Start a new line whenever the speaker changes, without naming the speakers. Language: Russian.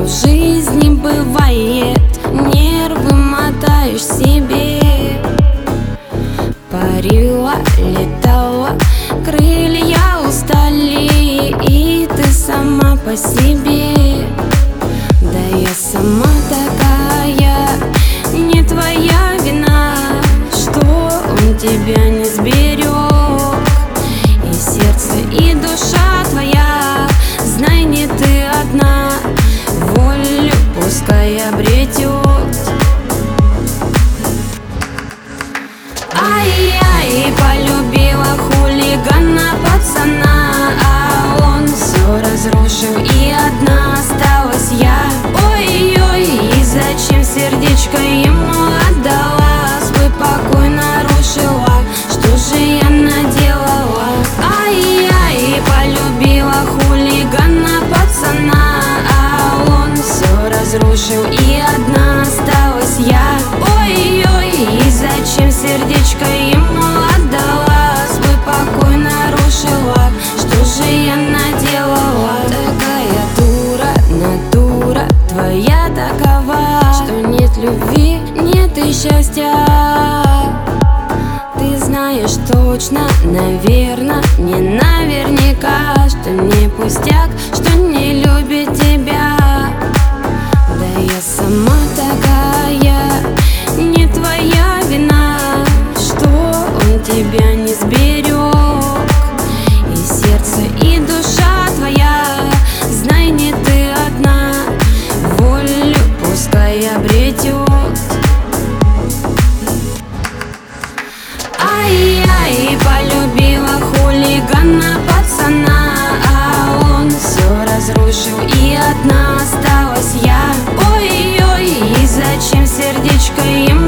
в жизни бывает, нервы мотаешь себе. Парила, летала, крылья устали, и ты сама по себе. Да я сама такая, не твоя вина, что он тебя не сберег. И сердце, и душа твоя, знай, не ты одна, волю пускай обретет. Ай-яй, полюбила хулигана пацана, а он все разрушил, и одна осталась я. Ой-ой, и зачем сердечко ему отдала, свой покой нарушила, что же я наделала? Ай-яй, полюбила хулигана пацана, а он все разрушил, и одна осталась я. Ой-ой, и зачем сердечко ему отдала, свой покой нарушила, что же я наделала? Такая дура, натура твоя такова, что нет любви, нет и счастья. Ты знаешь точно, наверно, не наверняка, что не пустяк, что не любит тебя. Да я сама такая, не твоя вина, что он тебя не сберег. И сердце, и душа твоя, знай, не ты одна, волю пускай обретет. Ай-яй, полюбила хулигана пацана, а он все разрушил, и одна осталась я. Ой-ой, и зачем сердечко ему